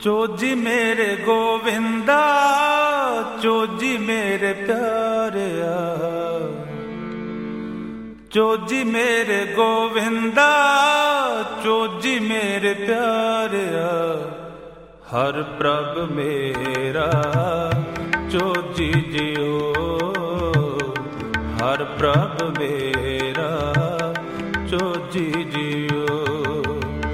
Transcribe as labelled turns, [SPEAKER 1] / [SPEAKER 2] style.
[SPEAKER 1] Choji मेरे Govinda, Choji मेरे प्यारिया, Choji मेरे गोविंदा, चोजी मेरे प्यारिया, हर प्रभ मेरा चोजी जियो, हर प्रभ मेरा चोजी